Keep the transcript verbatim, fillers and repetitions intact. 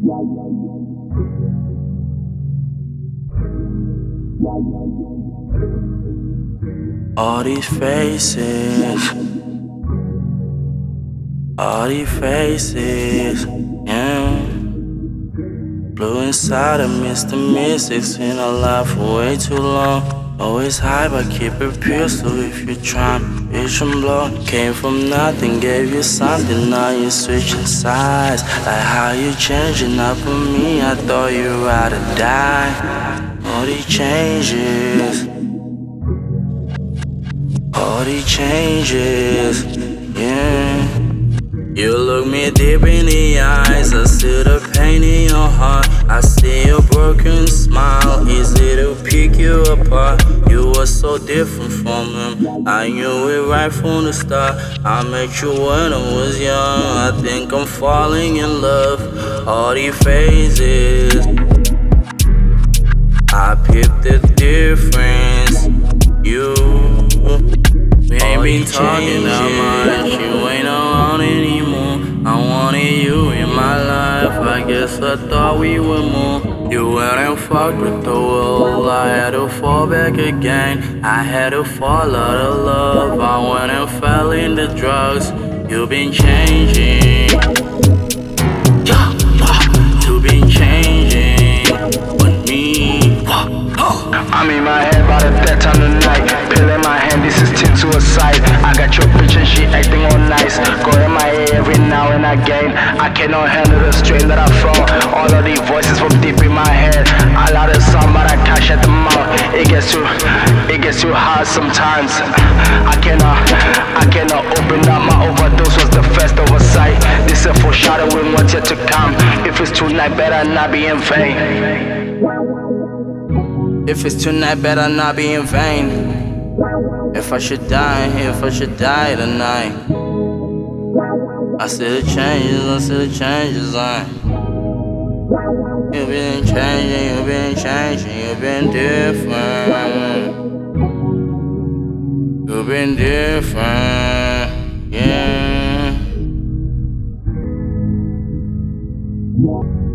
All these faces, all these faces, yeah. Blue inside of Mister Mystics in a life for way too long. Always high, but keep it pure. So if you're trying, reach and blow. Came from nothing, gave you something. Now you're switching sides. Like how you changing up for me. I thought you'd rather die. All these changes, all these changes, yeah. You look me deep in the eyes, I see the pain in your heart. I see your broken smile, easy to pick you apart. You were so different from him, I knew it right from the start. I met you when I was young, I think I'm falling in love. All these phases, I picked the difference. You, we ain't been talking that much, you ain't around anymore. I wanted you in my life, I guess I thought we were more. You went and fucked with the world, I had to fall back again. I had to fall out of love, I went and fell into drugs. You've been changing, you've been changing with me. I'm in my head by the third time tonight. Pill in my hand, this is tin to a side. I got your bitch and she acting all nice. Go in my ear every now and again. I cannot handle the strain that I feel. All of these voices from deep in my head. I love the song but I can't shut them out. It gets too, it gets too hard sometimes. I cannot, I cannot open up. My overdose was the first oversight. This is foreshadowing what's yet to come. If it's tonight, better not be in vain. If it's tonight, better not be in vain. If I should die, if I should die tonight. I see the changes, I see the changes, I. You've been changing, you've been changing, you've been different. You've been different, yeah.